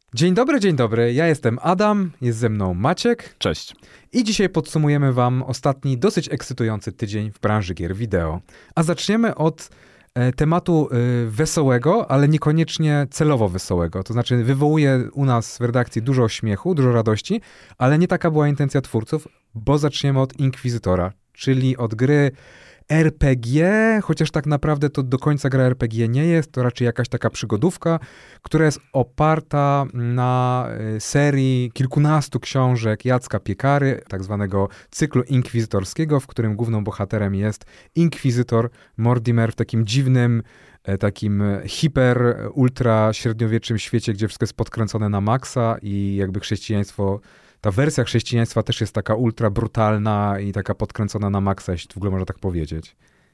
Dzień dobry. Ja jestem Adam, jest ze mną Maciek. Cześć. I dzisiaj podsumujemy wam ostatni, dosyć ekscytujący tydzień w branży gier wideo. A zaczniemy od tematu wesołego, ale niekoniecznie celowo wesołego. To znaczy wywołuje u nas w redakcji dużo śmiechu, dużo radości, ale nie taka była intencja twórców, bo zaczniemy od Inkwizytora, czyli od gry RPG, chociaż tak naprawdę to do końca gra RPG nie jest, to raczej jakaś taka przygodówka, która jest oparta na serii kilkunastu książek Jacka Piekary, tak zwanego cyklu inkwizytorskiego, w którym głównym bohaterem jest inkwizytor Mortimer w takim dziwnym, takim ultra średniowiecznym świecie, gdzie wszystko jest podkręcone na maksa i jakby chrześcijaństwo, ta wersja chrześcijaństwa też jest taka ultra brutalna i taka podkręcona na maksa, jeśli w ogóle można tak powiedzieć.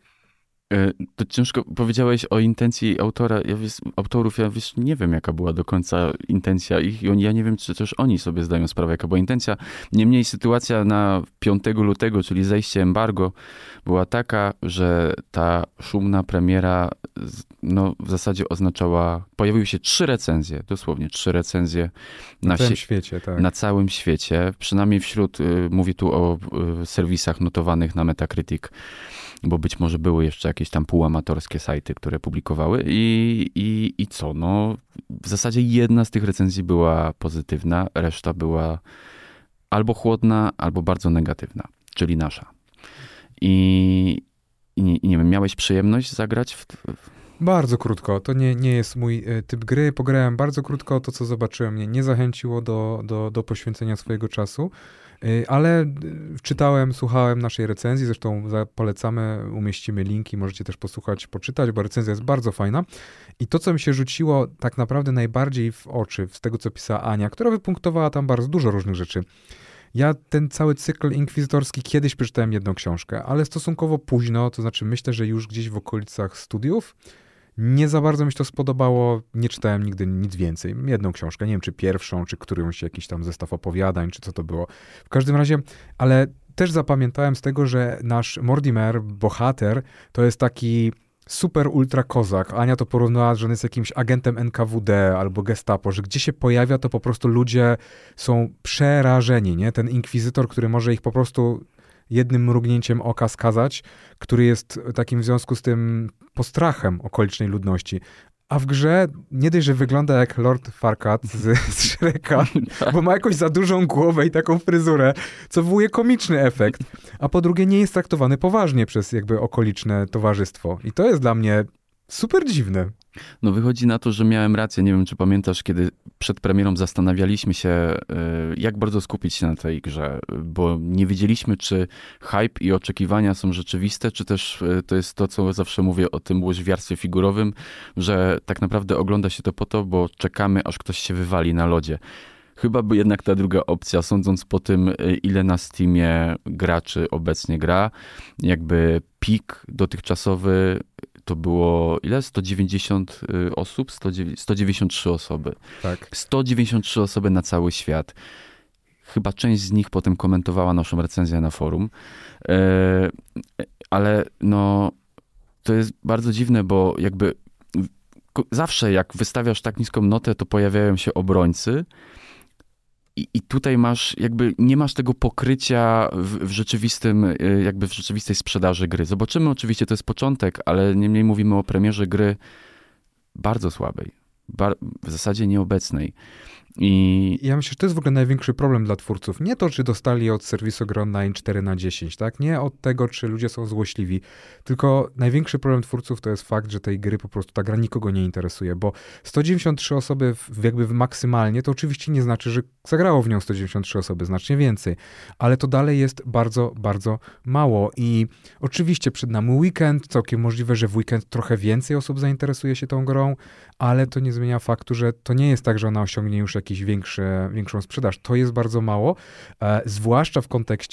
To ciężko powiedziałeś o intencji autora, autorów, nie wiem jaka była do końca intencja ich i ja nie wiem, czy też oni sobie zdają sprawę, jaka była intencja. Niemniej sytuacja na 5 lutego, czyli zejście embargo, była taka, że ta szumna premiera w zasadzie oznaczała, pojawiły się 3 recenzje, dosłownie 3 recenzje na całym świecie, tak. Na całym świecie, przynajmniej mówię tu o serwisach notowanych na Metacritic, bo być może były jeszcze jakieś tam półamatorskie sajty, które publikowały i co, w zasadzie jedna z tych recenzji była pozytywna, reszta była albo chłodna, albo bardzo negatywna, czyli nasza. I nie wiem, miałeś przyjemność zagrać Bardzo krótko. To nie jest mój typ gry. Pograłem bardzo krótko. To, co zobaczyłem, mnie nie zachęciło do poświęcenia swojego czasu. Ale czytałem, słuchałem naszej recenzji. Zresztą polecamy, umieścimy linki. Możecie też posłuchać, poczytać, bo recenzja jest bardzo fajna. I to, co mi się rzuciło tak naprawdę najbardziej w oczy, z tego, co pisała Ania, która wypunktowała tam bardzo dużo różnych rzeczy. Ja ten cały cykl inkwizytorski kiedyś przeczytałem jedną książkę, ale stosunkowo późno, to znaczy myślę, że już gdzieś w okolicach studiów. Nie za bardzo mi się to spodobało, nie czytałem nigdy nic więcej. Jedną książkę, nie wiem czy pierwszą, czy którąś jakiś tam zestaw opowiadań, czy co to było. W każdym razie, ale też zapamiętałem z tego, że nasz Mortimer, bohater, to jest taki super ultra kozak. Ania to porównała, że on jest jakimś agentem NKWD albo Gestapo, że gdzie się pojawia, to po prostu ludzie są przerażeni, nie? Ten inkwizytor, który może ich po prostu jednym mrugnięciem oka skazać, który jest takim w związku z tym postrachem okolicznej ludności. A w grze nie dość, że wygląda jak Lord Farquaad z Shreka, bo ma jakąś za dużą głowę i taką fryzurę, co wywołuje komiczny efekt. A po drugie nie jest traktowany poważnie przez jakby okoliczne towarzystwo. I to jest dla mnie super dziwne. Wychodzi na to, że miałem rację. Nie wiem, czy pamiętasz, kiedy przed premierą zastanawialiśmy się, jak bardzo skupić się na tej grze, bo nie wiedzieliśmy, czy hype i oczekiwania są rzeczywiste, czy też to jest to, co zawsze mówię o tym łożwiarstwie figurowym, że tak naprawdę ogląda się to po to, bo czekamy, aż ktoś się wywali na lodzie. Chyba by jednak ta druga opcja, sądząc po tym, ile na Steamie graczy obecnie gra, jakby pik dotychczasowy to było, ile? 190 osób? 193 osoby. Tak. 193 osoby na cały świat. Chyba część z nich potem komentowała naszą recenzję na forum. Ale to jest bardzo dziwne, bo jakby zawsze jak wystawiasz tak niską notę, to pojawiają się obrońcy. I tutaj nie masz tego pokrycia w rzeczywistej sprzedaży gry. Zobaczymy, oczywiście to jest początek, ale niemniej mówimy o premierze gry bardzo słabej, w zasadzie nieobecnej. Ja myślę, że to jest w ogóle największy problem dla twórców. Nie to, czy dostali od serwisu gry online 4/10, tak? Nie od tego, czy ludzie są złośliwi. Tylko największy problem twórców to jest fakt, że tej gry po prostu ta gra nikogo nie interesuje, bo 193 osoby jakby maksymalnie, to oczywiście nie znaczy, że zagrało w nią 193 osoby, znacznie więcej. Ale to dalej jest bardzo, bardzo mało. I oczywiście przed nami weekend, całkiem możliwe, że w weekend trochę więcej osób zainteresuje się tą grą, ale to nie zmienia faktu, że to nie jest tak, że ona osiągnie już jakąś większą sprzedaż. To jest bardzo mało, zwłaszcza w kontekście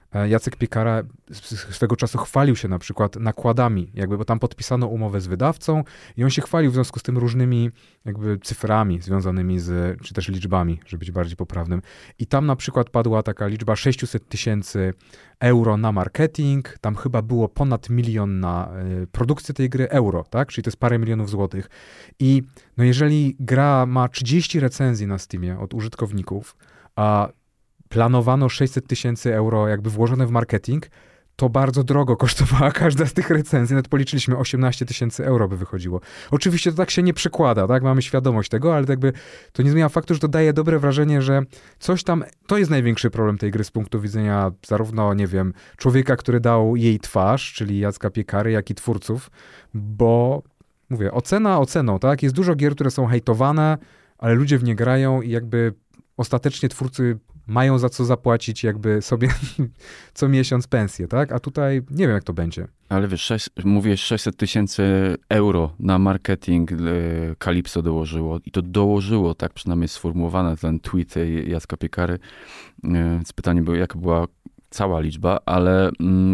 Jacek Piekara swego czasu chwalił się na przykład nakładami, jakby, bo tam podpisano umowę z wydawcą i on się chwalił w związku z tym różnymi jakby cyframi związanymi czy też liczbami, żeby być bardziej poprawnym. I tam na przykład padła taka liczba 600 000 euro na marketing, tam chyba było ponad 1 milion na produkcję tej gry euro, tak? Czyli to jest parę milionów złotych. I no jeżeli gra ma 30 recenzji na Steamie od użytkowników, a planowano 600 000 euro jakby włożone w marketing, to bardzo drogo kosztowała każda z tych recenzji. Nawet policzyliśmy 18 000 euro by wychodziło. Oczywiście to tak się nie przekłada, tak? Mamy świadomość tego, ale jakby to nie zmienia faktu, że to daje dobre wrażenie, że coś tam, to jest największy problem tej gry z punktu widzenia zarówno, nie wiem, człowieka, który dał jej twarz, czyli Jacka Piekary, jak i twórców, bo mówię, ocena oceną, tak? Jest dużo gier, które są hejtowane, ale ludzie w nie grają i jakby ostatecznie twórcy mają za co zapłacić jakby sobie co miesiąc pensję, tak? A tutaj nie wiem, jak to będzie. Ale wiesz, mówisz 600 000 euro na marketing Calypso dołożyło i to dołożyło, tak przynajmniej sformułowane ten tweet Jacka Piekary. Więc pytanie było, jaka była cała liczba, ale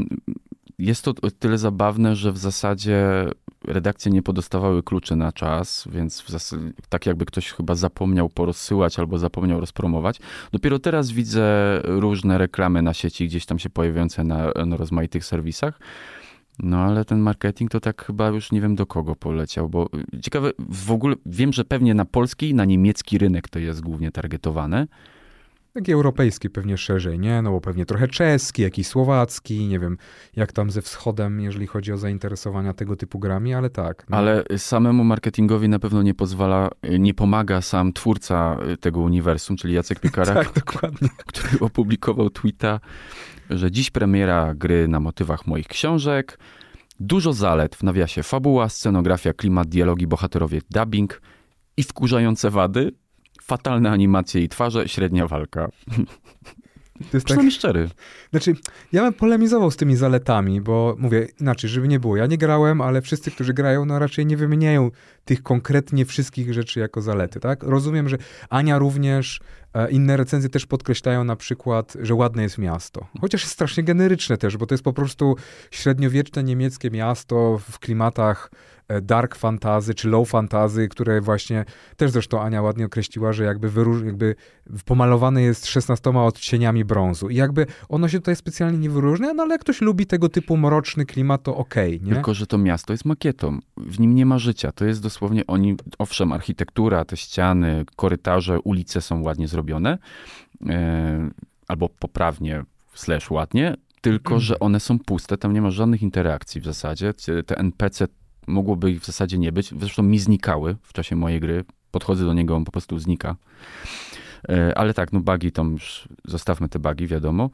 jest to tyle zabawne, że w zasadzie redakcje nie podostawały kluczy na czas, więc tak jakby ktoś chyba zapomniał porozsyłać albo zapomniał rozpromować. Dopiero teraz widzę różne reklamy na sieci, gdzieś tam się pojawiające na rozmaitych serwisach. No ale ten marketing to tak chyba już nie wiem do kogo poleciał, bo ciekawe, w ogóle wiem, że pewnie na polski, na niemiecki rynek to jest głównie targetowane. Taki europejski pewnie szerzej, nie? No bo pewnie trochę czeski, jakiś słowacki, nie wiem, jak tam ze wschodem, jeżeli chodzi o zainteresowania tego typu grami, ale tak. No. Ale samemu marketingowi na pewno nie pomaga sam twórca tego uniwersum, czyli Jacek Piekara, tak, dokładnie. Który opublikował tweeta, że dziś premiera gry na motywach moich książek, dużo zalet, w nawiasie fabuła, scenografia, klimat, dialogi, bohaterowie, dubbing i wkurzające wady, fatalne animacje i twarze, średnia walka. To jest przynajmniej szczery. Znaczy, ja bym polemizował z tymi zaletami, bo mówię inaczej, żeby nie było. Ja nie grałem, ale wszyscy, którzy grają, no raczej nie wymieniają tych konkretnie wszystkich rzeczy jako zalety, tak? Rozumiem, że Ania również, inne recenzje też podkreślają na przykład, że ładne jest miasto. Chociaż jest strasznie generyczne też, bo to jest po prostu średniowieczne niemieckie miasto w klimatach dark fantasy czy low fantasy, które właśnie też zresztą Ania ładnie określiła, że jakby pomalowane jest 16 odcieniami brązu. I jakby ono się tutaj specjalnie nie wyróżnia, no ale jak ktoś lubi tego typu mroczny klimat, to okej, nie? Tylko, że to miasto jest makietą. W nim nie ma życia. To jest dosłownie owszem, architektura, te ściany, korytarze, ulice są ładnie zrobione, albo poprawnie / ładnie, tylko, że one są puste, tam nie ma żadnych interakcji w zasadzie. Te NPC mogłoby ich w zasadzie nie być. Zresztą mi znikały w czasie mojej gry. Podchodzę do niego, on po prostu znika. Ale tak, no bugi, to już zostawmy te bugi, wiadomo.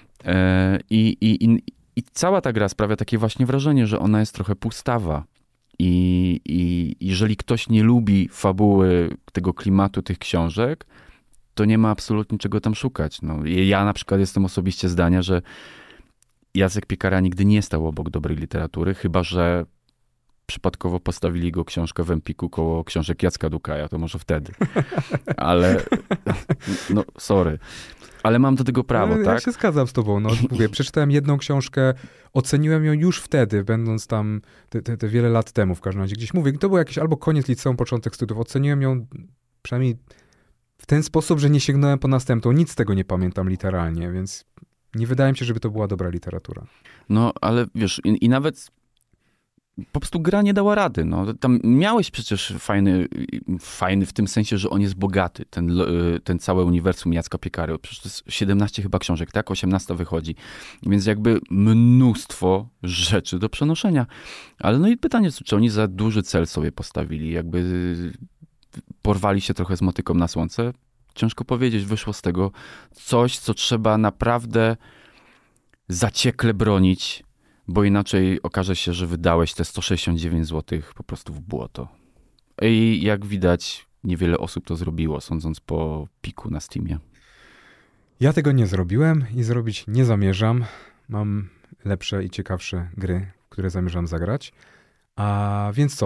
I cała ta gra sprawia takie właśnie wrażenie, że ona jest trochę pustawa. I jeżeli ktoś nie lubi fabuły, tego klimatu, tych książek, to nie ma absolutnie czego tam szukać. No, ja na przykład jestem osobiście zdania, że Jacek Piekara nigdy nie stał obok dobrej literatury, chyba że przypadkowo postawili go książkę w Empiku koło książek Jacka Dukaja, to może wtedy. Ale, no sorry. Ale mam do tego prawo, tak? Ja się zgadzam z tobą. No, mówię, przeczytałem jedną książkę, oceniłem ją już wtedy, będąc tam te wiele lat temu w każdym razie. Gdzieś mówię, to był jakiś albo koniec liceum, początek studiów. Oceniłem ją przynajmniej w ten sposób, że nie sięgnąłem po następną. Nic z tego nie pamiętam literalnie, więc nie wydaje mi się, żeby to była dobra literatura. No, ale wiesz, i nawet po prostu gra nie dała rady. No. Tam miałeś przecież fajny w tym sensie, że on jest bogaty, ten całe uniwersum Jacka Piekary. Przecież to jest 17 chyba książek, tak? 18 wychodzi. Więc jakby mnóstwo rzeczy do przenoszenia. Ale no i pytanie, czy oni za duży cel sobie postawili? Jakby porwali się trochę z motyką na słońce? Ciężko powiedzieć, wyszło z tego coś, co trzeba naprawdę zaciekle bronić, bo inaczej okaże się, że wydałeś te 169 zł po prostu w błoto. I jak widać, niewiele osób to zrobiło, sądząc po piku na Steamie. Ja tego nie zrobiłem i zrobić nie zamierzam. Mam lepsze i ciekawsze gry, które zamierzam zagrać. A więc co?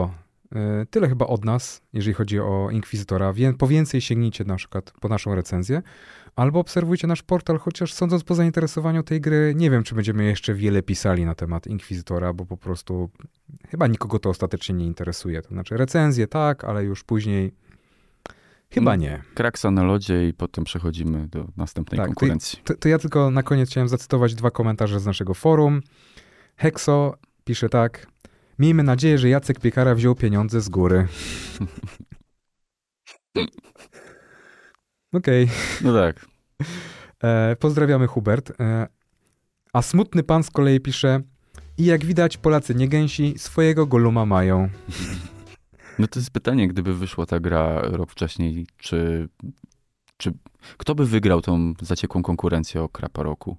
Tyle chyba od nas, jeżeli chodzi o Inkwizytora. Po więcej sięgnijcie na przykład po naszą recenzję, albo obserwujcie nasz portal, chociaż sądząc po zainteresowaniu tej gry, nie wiem, czy będziemy jeszcze wiele pisali na temat Inkwizytora, bo po prostu chyba nikogo to ostatecznie nie interesuje. To znaczy recenzje tak, ale już później chyba nie. Kraksa na lodzie i potem przechodzimy do następnej konkurencji. To ja tylko na koniec chciałem zacytować 2 komentarze z naszego forum. Hexo pisze tak: miejmy nadzieję, że Jacek Piekara wziął pieniądze z góry. Okej. No tak. Pozdrawiamy, Hubert. A smutny pan z kolei pisze: i jak widać, Polacy nie gęsi, swojego Goluma mają. No to jest pytanie, gdyby wyszła ta gra rok wcześniej, czy kto by wygrał tą zaciekłą konkurencję o krapa roku?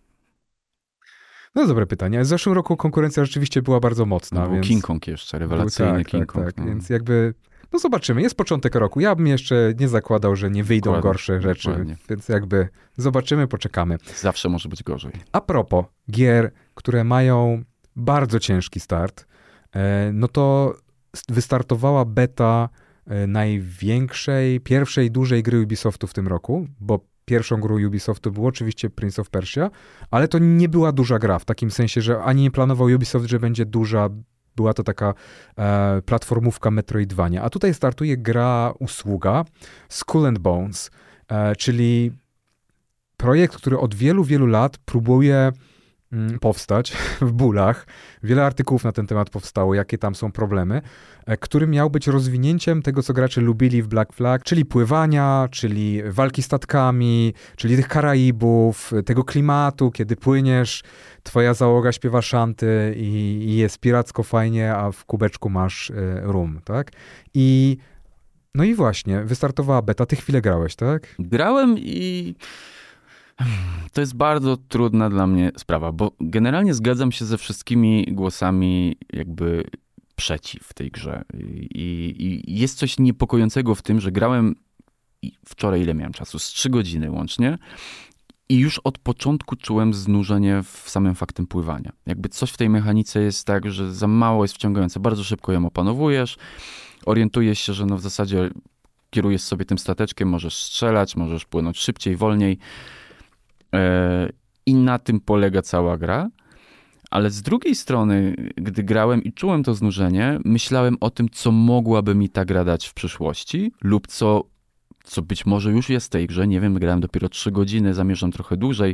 No dobre pytanie. W zeszłym roku konkurencja rzeczywiście była bardzo mocna. Był więc... King Kong jeszcze, rewelacyjny King Kong. Tak. No. Więc jakby, no zobaczymy. Jest początek roku. Ja bym jeszcze nie zakładał, że nie wyjdą gorsze rzeczy. Dokładnie. Więc jakby zobaczymy, poczekamy. Zawsze może być gorzej. A propos gier, które mają bardzo ciężki start, no to wystartowała beta największej, pierwszej dużej gry Ubisoftu w tym roku, bo pierwszą grą Ubisoftu było oczywiście Prince of Persia, ale to nie była duża gra, w takim sensie, że ani nie planował Ubisoft, że będzie duża, była to taka platformówka Metroidvania. A tutaj startuje gra usługa Skull and Bones, czyli projekt, który od wielu, wielu lat próbuje powstać w bólach. Wiele artykułów na ten temat powstało, jakie tam są problemy, który miał być rozwinięciem tego, co gracze lubili w Black Flag, czyli pływania, czyli walki statkami, czyli tych Karaibów, tego klimatu, kiedy płyniesz, twoja załoga śpiewa szanty i jest piracko fajnie, a w kubeczku masz rum, tak? No i właśnie, wystartowała beta. Ty chwilę grałeś, tak? Grałem i to jest bardzo trudna dla mnie sprawa, bo generalnie zgadzam się ze wszystkimi głosami jakby przeciw tej grze. I jest coś niepokojącego w tym, że grałem wczoraj, ile miałem czasu? Z 3 godziny łącznie. I już od początku czułem znużenie w samym faktem pływania. Jakby coś w tej mechanice jest tak, że za mało jest wciągające. Bardzo szybko ją opanowujesz. Orientujesz się, że no w zasadzie kierujesz sobie tym stateczkiem, możesz strzelać, możesz płynąć szybciej, wolniej. I na tym polega cała gra. Ale z drugiej strony, gdy grałem i czułem to znużenie, myślałem o tym, co mogłaby mi ta gra dać w przyszłości lub co być może już jest w tej grze. Nie wiem, grałem dopiero 3 godziny, zamierzam trochę dłużej.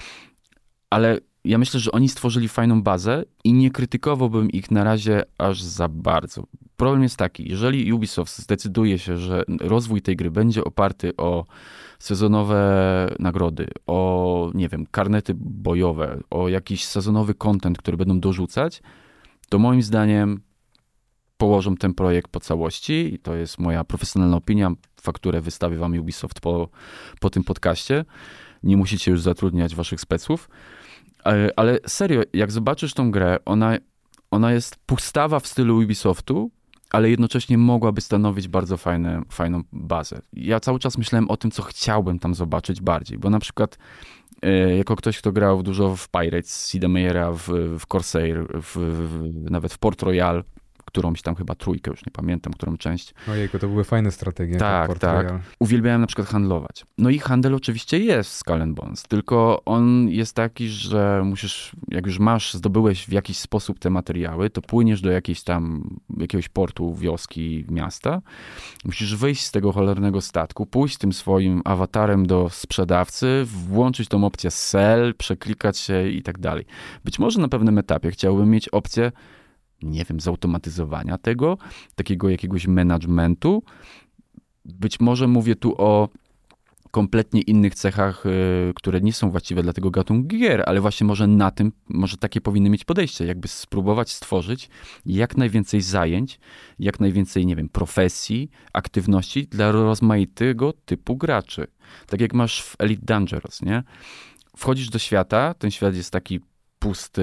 Ale ja myślę, że oni stworzyli fajną bazę i nie krytykowałbym ich na razie aż za bardzo. Problem jest taki, jeżeli Ubisoft zdecyduje się, że rozwój tej gry będzie oparty o sezonowe nagrody, o, nie wiem, karnety bojowe, o jakiś sezonowy content, który będą dorzucać, to moim zdaniem położą ten projekt po całości i to jest moja profesjonalna opinia, fakturę wystawi wam Ubisoft po tym podcaście. Nie musicie już zatrudniać waszych speców. Ale serio, jak zobaczysz tą grę, ona jest pustawa w stylu Ubisoftu, ale jednocześnie mogłaby stanowić bardzo fajną bazę. Ja cały czas myślałem o tym, co chciałbym tam zobaczyć bardziej, bo na przykład jako ktoś, kto grał dużo w Pirates, Sid Meier'a, w Corsair, nawet w Port Royal, którąś tam chyba 3, już nie pamiętam, którą część. Ojejku, to były fajne strategie. Tak. Uwielbiałem na przykład handlować. No i handel oczywiście jest w Skull and Bones, tylko on jest taki, że musisz, jak już zdobyłeś w jakiś sposób te materiały, to płyniesz do jakiegoś portu, wioski, miasta. Musisz wyjść z tego cholernego statku, pójść tym swoim awatarem do sprzedawcy, włączyć tą opcję sell, przeklikać się i tak dalej. Być może na pewnym etapie chciałbym mieć opcję, nie wiem, zautomatyzowania tego, takiego jakiegoś managementu. Być może mówię tu o kompletnie innych cechach, które nie są właściwe dla tego gatunku gier, ale właśnie może takie powinny mieć podejście, jakby spróbować stworzyć jak najwięcej zajęć, jak najwięcej, nie wiem, profesji, aktywności dla rozmaitego typu graczy. Tak jak masz w Elite Dangerous, nie? Wchodzisz do świata, ten świat jest taki pusty,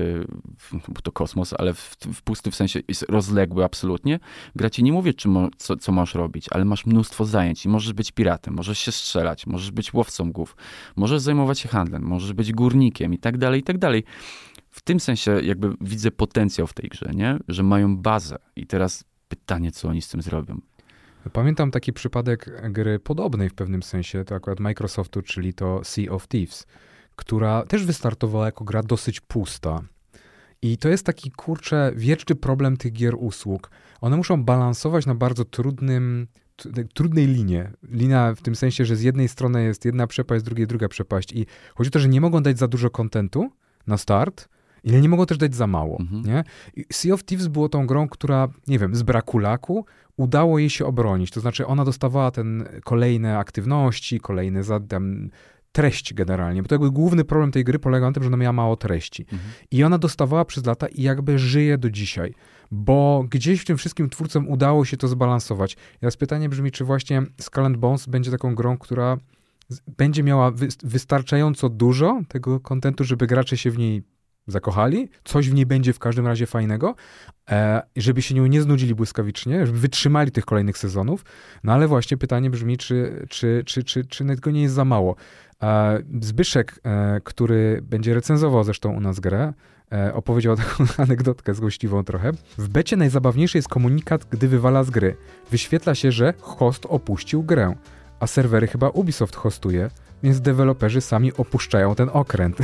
to kosmos, ale pusty w sensie jest rozległy absolutnie. Gra ci nie mówi, co masz robić, ale masz mnóstwo zajęć i możesz być piratem, możesz się strzelać, możesz być łowcą głów, możesz zajmować się handlem, możesz być górnikiem i tak dalej, i tak dalej. W tym sensie jakby widzę potencjał w tej grze, nie? Że mają bazę i teraz pytanie, co oni z tym zrobią. Pamiętam taki przypadek gry podobnej w pewnym sensie, to akurat Microsoftu, czyli to Sea of Thieves, która też wystartowała jako gra dosyć pusta. I to jest taki, kurczę, wieczny problem tych gier usług. One muszą balansować na bardzo trudnej linie. Linia w tym sensie, że z jednej strony jest jedna przepaść, z drugiej druga przepaść. I chodzi o to, że nie mogą dać za dużo kontentu na start, ale nie mogą też dać za mało. Nie? I Sea of Thieves było tą grą, która, nie wiem, z braku laku udało jej się obronić. To znaczy ona dostawała kolejne aktywności, kolejne treść generalnie, bo to jakby główny problem tej gry polega na tym, że ona miała mało treści. I ona dostawała przez lata i jakby żyje do dzisiaj, bo gdzieś w tym wszystkim twórcom udało się to zbalansować. I teraz pytanie brzmi, czy właśnie Skull and Bones będzie taką grą, która będzie miała wystarczająco dużo tego kontentu, żeby gracze się w niej zakochali, coś w niej będzie w każdym razie fajnego, żeby się nią nie znudzili błyskawicznie, żeby wytrzymali tych kolejnych sezonów, no ale właśnie pytanie brzmi, czy tego nie jest za mało. Zbyszek, który będzie recenzował zresztą u nas grę, opowiedział taką anegdotkę złośliwą trochę. W becie najzabawniejszy jest komunikat, gdy wywala z gry. Wyświetla się, że host opuścił grę, a serwery chyba Ubisoft hostuje, więc deweloperzy sami opuszczają ten okręt.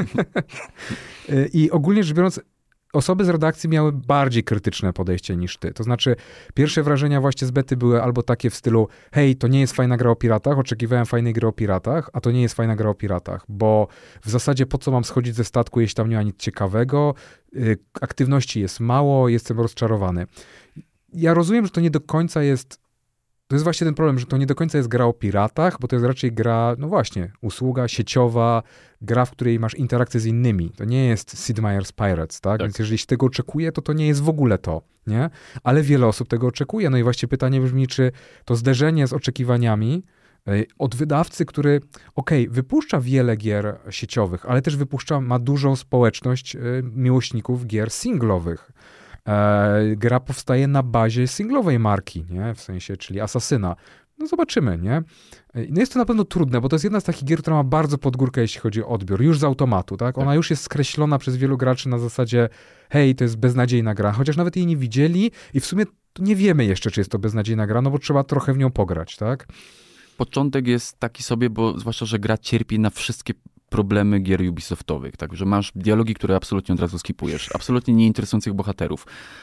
I ogólnie rzecz biorąc, osoby z redakcji miały bardziej krytyczne podejście niż ty. To znaczy, pierwsze wrażenia właśnie z bety były albo takie w stylu, hej, to nie jest fajna gra o piratach, oczekiwałem fajnej gry o piratach, a to nie jest fajna gra o piratach, bo w zasadzie po co mam schodzić ze statku, jeśli tam nie ma nic ciekawego, aktywności jest mało, jestem rozczarowany. Ja rozumiem, że to nie do końca jest. To jest właśnie ten problem, że to nie do końca jest gra o piratach, bo to jest raczej gra, no właśnie, usługa sieciowa, gra, w której masz interakcję z innymi. To nie jest Sid Meier's Pirates, tak? Więc jeżeli się tego oczekuje, to nie jest w ogóle to, nie? Ale wiele osób tego oczekuje. No i właśnie pytanie brzmi, czy to zderzenie z oczekiwaniami od wydawcy, który, wypuszcza wiele gier sieciowych, ale też ma dużą społeczność miłośników gier singlowych. Gra powstaje na bazie singlowej marki, nie? W sensie, czyli Asasyna. No zobaczymy, nie? No jest to na pewno trudne, bo to jest jedna z takich gier, która ma bardzo pod górkę, jeśli chodzi o odbiór. Już z automatu, tak? Ona już jest skreślona przez wielu graczy na zasadzie, hej, to jest beznadziejna gra, chociaż nawet jej nie widzieli i w sumie nie wiemy jeszcze, czy jest to beznadziejna gra, no bo trzeba trochę w nią pograć, tak? Początek jest taki sobie, bo zwłaszcza, że gra cierpi na wszystkie problemy gier Ubisoftowych, tak, że masz dialogi, które absolutnie od razu skipujesz, absolutnie nieinteresujących bohaterów,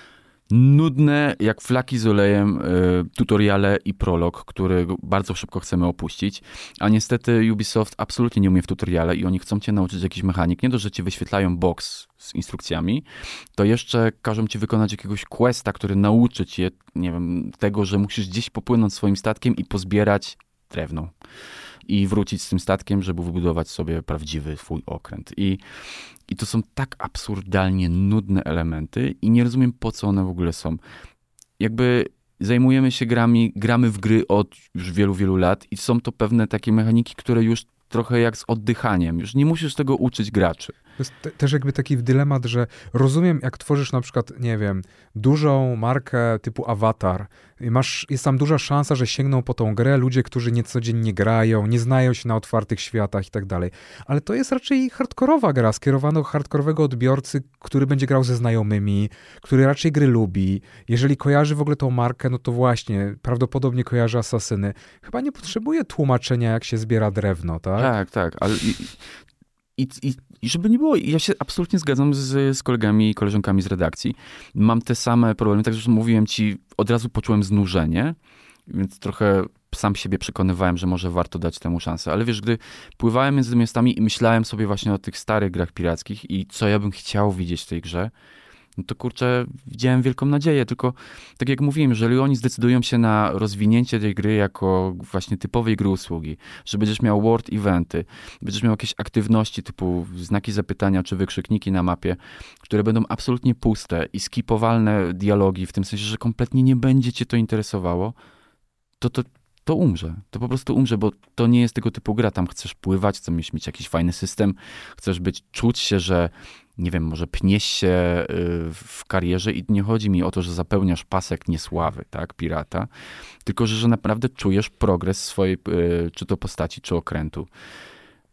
nudne jak flaki z olejem tutoriale i prolog, który bardzo szybko chcemy opuścić, a niestety Ubisoft absolutnie nie umie w tutoriale i oni chcą cię nauczyć jakiś mechanik, nie dość, że ci wyświetlają box z instrukcjami, to jeszcze każą ci wykonać jakiegoś questa, który nauczy cię, nie wiem, tego, że musisz gdzieś popłynąć swoim statkiem i pozbierać drewno i wrócić z tym statkiem, żeby wybudować sobie prawdziwy swój okręt. I to są tak absurdalnie nudne elementy i nie rozumiem, po co one w ogóle są. Jakby zajmujemy się gramy w gry od już wielu, wielu lat i są to pewne takie mechaniki, które już trochę jak z oddychaniem. Już nie musisz tego uczyć graczy. To jest też jakby taki dylemat, że rozumiem, jak tworzysz na przykład, nie wiem, dużą markę typu Avatar i jest tam duża szansa, że sięgną po tą grę ludzie, którzy niecodziennie grają, nie znają się na otwartych światach i tak dalej. Ale to jest raczej hardkorowa gra, skierowana do hardkorowego odbiorcy, który będzie grał ze znajomymi, który raczej gry lubi. Jeżeli kojarzy w ogóle tą markę, no to właśnie, prawdopodobnie kojarzy Asasyny. Chyba nie potrzebuje tłumaczenia, jak się zbiera drewno, tak? Tak, ale i żeby nie było, ja się absolutnie zgadzam z kolegami i koleżankami z redakcji. Mam te same problemy, tak jak mówiłem ci, od razu poczułem znużenie, więc trochę sam siebie przekonywałem, że może warto dać temu szansę. Ale wiesz, gdy pływałem między miastami i myślałem sobie właśnie o tych starych grach pirackich i co ja bym chciał widzieć w tej grze, no to kurczę, widziałem wielką nadzieję, tylko tak jak mówiłem, jeżeli oni zdecydują się na rozwinięcie tej gry jako właśnie typowej gry usługi, że będziesz miał world eventy, będziesz miał jakieś aktywności typu znaki zapytania czy wykrzykniki na mapie, które będą absolutnie puste i skipowalne dialogi, w tym sensie, że kompletnie nie będzie cię to interesowało, to umrze. To po prostu umrze, bo to nie jest tego typu gra. Tam chcesz pływać, chcesz mieć jakiś fajny system, chcesz czuć się, że nie wiem, może pniesz się w karierze i nie chodzi mi o to, że zapełniasz pasek niesławy, tak, pirata, tylko że naprawdę czujesz progres swojej, czy to postaci, czy okrętu.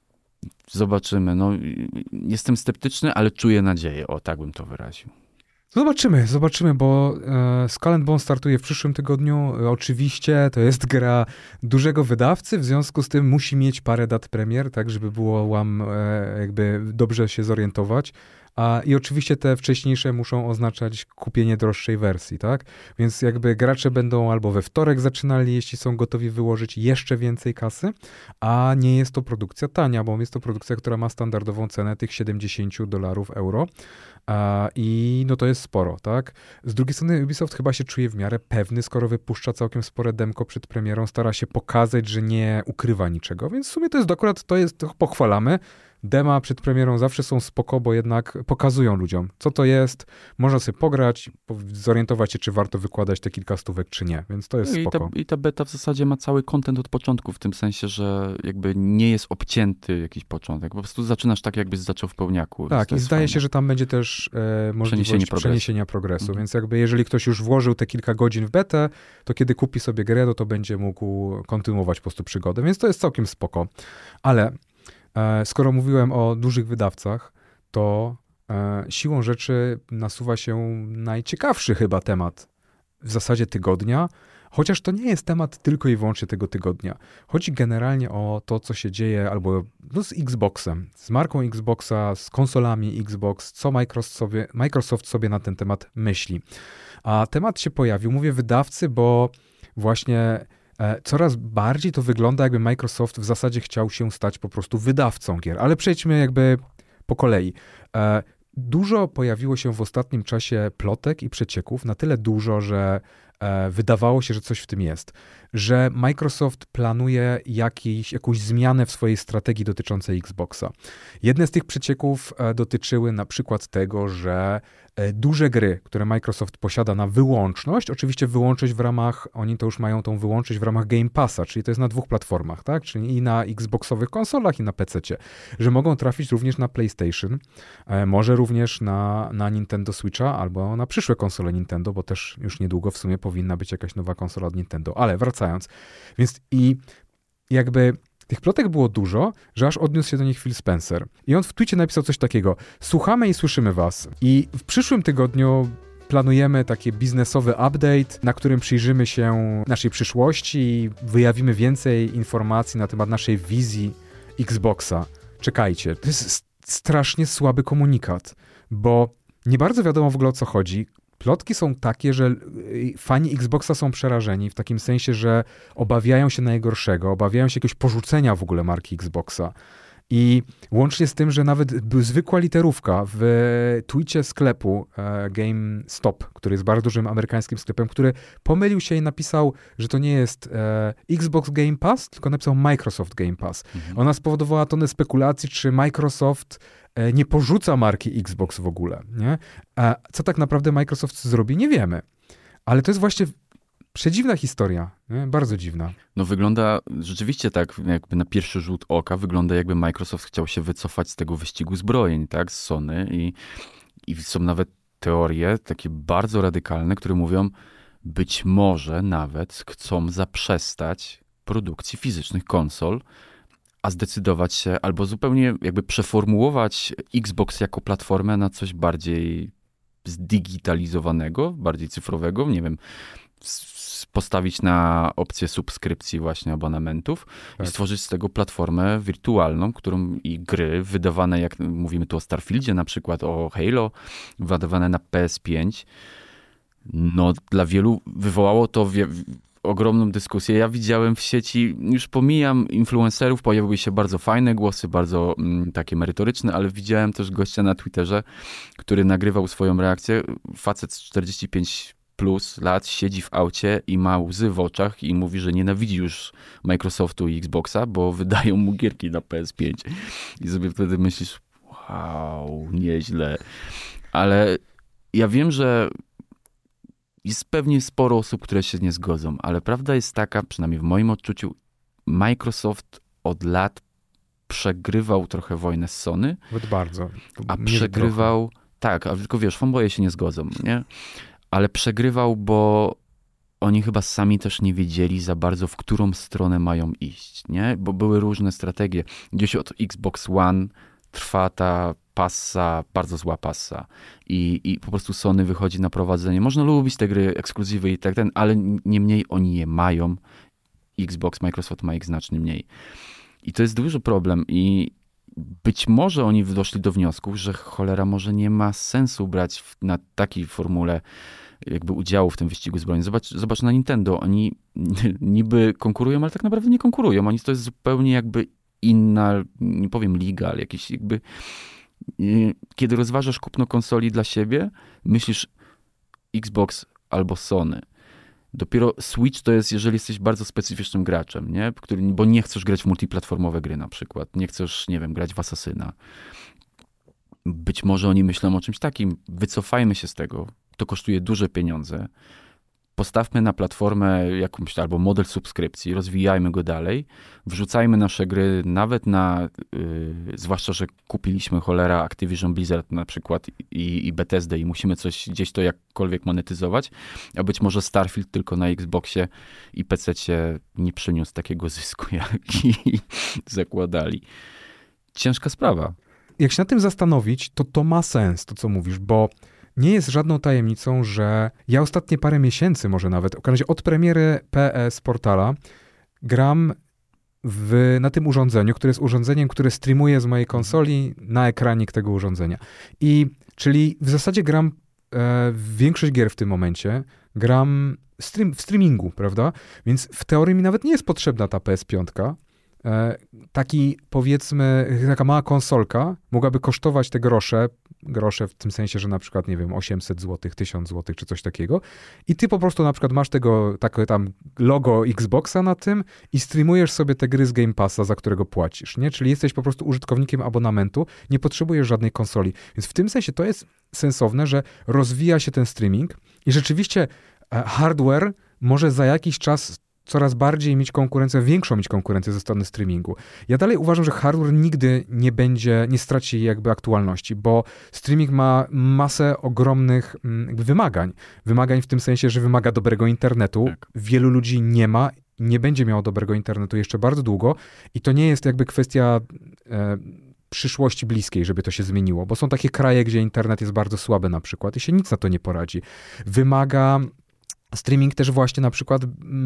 Zobaczymy. No, jestem sceptyczny, ale czuję nadzieję. O, tak bym to wyraził. Zobaczymy, bo Skull and Bones startuje w przyszłym tygodniu. Oczywiście to jest gra dużego wydawcy, w związku z tym musi mieć parę dat premier, tak, żeby było wam jakby dobrze się zorientować. I oczywiście te wcześniejsze muszą oznaczać kupienie droższej wersji, tak? Więc jakby gracze będą albo we wtorek zaczynali, jeśli są gotowi wyłożyć jeszcze więcej kasy, a nie jest to produkcja tania, bo jest to produkcja, która ma standardową cenę tych $70 euro. I no to jest sporo, tak? Z drugiej strony Ubisoft chyba się czuje w miarę pewny, skoro wypuszcza całkiem spore demko przed premierą, stara się pokazać, że nie ukrywa niczego, więc w sumie to pochwalamy. Dema przed premierą zawsze są spoko, bo jednak pokazują ludziom, co to jest, można sobie pograć, zorientować się, czy warto wykładać te kilka stówek, czy nie, więc to jest spoko. I ta beta w zasadzie ma cały content od początku, w tym sensie, że jakby nie jest obcięty jakiś początek, po prostu zaczynasz tak, jakbyś zaczął w pełniaku. Tak, i zdaje się, że tam będzie też możliwość przeniesienia progresu, więc jakby jeżeli ktoś już włożył te kilka godzin w betę, to kiedy kupi sobie grę, to będzie mógł kontynuować po prostu przygodę, więc to jest całkiem spoko. Ale skoro mówiłem o dużych wydawcach, to siłą rzeczy nasuwa się najciekawszy chyba temat w zasadzie tygodnia, chociaż to nie jest temat tylko i wyłącznie tego tygodnia. Chodzi generalnie o to, co się dzieje albo z Xboxem, z marką Xboxa, z konsolami Xbox, co Microsoft sobie na ten temat myśli. A temat się pojawił, mówię wydawcy, bo właśnie coraz bardziej to wygląda, jakby Microsoft w zasadzie chciał się stać po prostu wydawcą gier. Ale przejdźmy jakby po kolei. Dużo pojawiło się w ostatnim czasie plotek i przecieków, na tyle dużo, że wydawało się, że coś w tym jest. Że Microsoft planuje jakąś zmianę w swojej strategii dotyczącej Xboxa. Jedne z tych przecieków dotyczyły na przykład tego, że duże gry, które Microsoft posiada na wyłączność, oczywiście wyłączność w ramach, oni to już mają tą wyłączność w ramach Game Passa, czyli to jest na 2 platformach, tak? Czyli i na Xboxowych konsolach, i na PC-cie, że mogą trafić również na PlayStation, może również na Nintendo Switcha, albo na przyszłe konsole Nintendo, bo też już niedługo w sumie powinna być jakaś nowa konsola od Nintendo. Ale wracając, więc i jakby tych plotek było dużo, że aż odniósł się do nich Phil Spencer. I on w tweetie napisał coś takiego: słuchamy i słyszymy was. I w przyszłym tygodniu planujemy taki biznesowy update, na którym przyjrzymy się naszej przyszłości i wyjawimy więcej informacji na temat naszej wizji Xboxa. Czekajcie, to jest strasznie słaby komunikat, bo nie bardzo wiadomo w ogóle, o co chodzi. Plotki są takie, że fani Xboxa są przerażeni w takim sensie, że obawiają się najgorszego, obawiają się jakiegoś porzucenia w ogóle marki Xboxa. I łącznie z tym, że nawet zwykła literówka w tweetie sklepu GameStop, który jest bardzo dużym amerykańskim sklepem, który pomylił się i napisał, że to nie jest Xbox Game Pass, tylko napisał Microsoft Game Pass. Ona spowodowała tonę spekulacji, czy Microsoft nie porzuca marki Xbox w ogóle. Nie? A co tak naprawdę Microsoft zrobi, nie wiemy. Ale to jest właśnie przedziwna historia, nie? Bardzo dziwna. No wygląda rzeczywiście tak, jakby na pierwszy rzut oka, wygląda jakby Microsoft chciał się wycofać z tego wyścigu zbrojeń, tak, z Sony i są nawet teorie takie bardzo radykalne, które mówią, być może nawet chcą zaprzestać produkcji fizycznych konsol, a zdecydować się albo zupełnie jakby przeformułować Xbox jako platformę na coś bardziej zdigitalizowanego, bardziej cyfrowego, nie wiem, postawić na opcję subskrypcji właśnie abonamentów i stworzyć z tego platformę wirtualną, którą i gry wydawane, jak mówimy tu o Starfieldzie, na przykład o Halo, wydawane na PS5, no dla wielu wywołało to ogromną dyskusję. Ja widziałem w sieci, już pomijam influencerów, pojawiły się bardzo fajne głosy, bardzo takie merytoryczne, ale widziałem też gościa na Twitterze, który nagrywał swoją reakcję. Facet z 45 plus lat siedzi w aucie i ma łzy w oczach i mówi, że nienawidzi już Microsoftu i Xboxa, bo wydają mu gierki na PS5. I sobie wtedy myślisz, wow, nieźle. Ale ja wiem, że jest pewnie sporo osób, które się nie zgodzą, ale prawda jest taka, przynajmniej w moim odczuciu, Microsoft od lat przegrywał trochę wojnę z Sony. Bardzo. A przegrywał, tak, a tylko wiesz, fanboye się nie zgodzą, nie? Ale przegrywał, bo oni chyba sami też nie wiedzieli za bardzo, w którą stronę mają iść, nie? Bo były różne strategie. Gdzieś od Xbox One trwa ta passa, bardzo zła passa i po prostu Sony wychodzi na prowadzenie. Można lubić te gry, ekskluzywy i tak, ale niemniej oni je mają. Xbox, Microsoft ma ich znacznie mniej. I to jest duży problem i być może oni doszli do wniosku, że cholera może nie ma sensu brać na takiej formule jakby udziału w tym wyścigu zbrojnym. Zobacz na Nintendo. Oni niby konkurują, ale tak naprawdę nie konkurują. Oni to jest zupełnie jakby inna, nie powiem liga, ale jakiś jakby... Kiedy rozważasz kupno konsoli dla siebie, myślisz Xbox albo Sony. Dopiero Switch to jest, jeżeli jesteś bardzo specyficznym graczem, nie? Bo nie chcesz grać w multiplatformowe gry na przykład. Nie chcesz, nie wiem, grać w Assassina. Być może oni myślą o czymś takim. Wycofajmy się z tego. To kosztuje duże pieniądze. Postawmy na platformę jakąś albo model subskrypcji, rozwijajmy go dalej, wrzucajmy nasze gry nawet na, zwłaszcza, że kupiliśmy cholera Activision Blizzard na przykład i Bethesdę i musimy coś gdzieś to jakkolwiek monetyzować, a być może Starfield tylko na Xboxie i PC-cie nie przyniósł takiego zysku, jaki zakładali. Ciężka sprawa. Jak się nad tym zastanowić, to ma sens, to co mówisz, bo nie jest żadną tajemnicą, że ja ostatnie parę miesięcy, może nawet, od premiery PS Portala, gram na tym urządzeniu, które jest urządzeniem, które streamuje z mojej konsoli na ekranik tego urządzenia. Czyli w zasadzie gram większość gier w tym momencie, gram w streamingu, prawda? Więc w teorii mi nawet nie jest potrzebna ta PS5. Taki, powiedzmy, taka mała konsolka mogłaby kosztować te grosze w tym sensie, że na przykład, nie wiem, 800 zł, 1000 zł czy coś takiego i ty po prostu na przykład masz takie tam logo Xboxa na tym i streamujesz sobie te gry z Game Passa, za którego płacisz, nie? Czyli jesteś po prostu użytkownikiem abonamentu, nie potrzebujesz żadnej konsoli. Więc w tym sensie to jest sensowne, że rozwija się ten streaming i rzeczywiście hardware może za jakiś czas coraz bardziej większą mieć konkurencję ze strony streamingu. Ja dalej uważam, że hardware nigdy nie straci jakby aktualności, bo streaming ma masę ogromnych wymagań. Wymagań w tym sensie, że wymaga dobrego internetu. Tak. Wielu ludzi nie będzie miało dobrego internetu jeszcze bardzo długo i to nie jest jakby kwestia przyszłości bliskiej, żeby to się zmieniło, bo są takie kraje, gdzie internet jest bardzo słaby na przykład i się nic na to nie poradzi. Wymaga streaming też właśnie na przykład